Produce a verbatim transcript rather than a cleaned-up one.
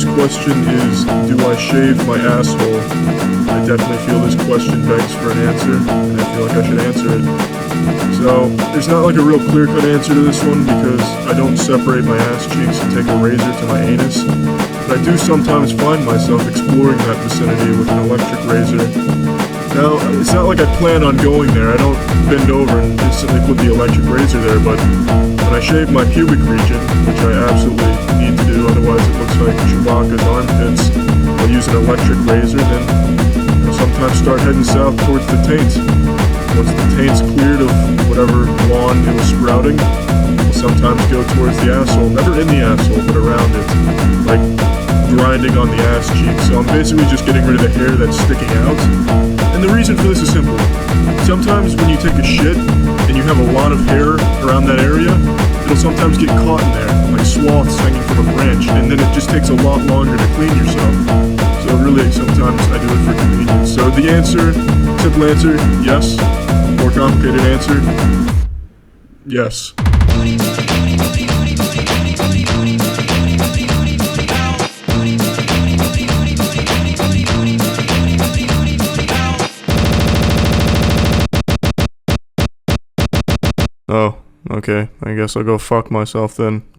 question is, do I shave my asshole? I definitely feel this question begs for an answer, and I feel like I should answer it. So, there's not like a real clear-cut answer to this one because I don't separate my ass cheeks and take a razor to my anus, but I do sometimes find myself exploring that vicinity with an electric razor. Now, it's not like I plan on going there. I don't bend over and instantly put the electric razor there, but when I shave my pubic region, which I absolutely need to do, otherwise it looks like Chewbacca's armpits, I'll use an electric razor, then I'll sometimes start heading south towards the taint. Once the taint's cleared of whatever lawn it was sprouting, I'll sometimes go towards the asshole. Never in the asshole, but around it. Like grinding on the ass cheek. So I'm basically just getting rid of the hair that's sticking out. And the reason for this is simple. Sometimes when you take a shit and you have a lot of hair around that area, it'll sometimes get caught in there, like swaths hanging from a branch, and then it just takes a lot longer to clean yourself. So really, sometimes I do it for convenience. So the answer, simple answer, yes. More complicated answer, yes. Oh, okay. I guess I'll go fuck myself then.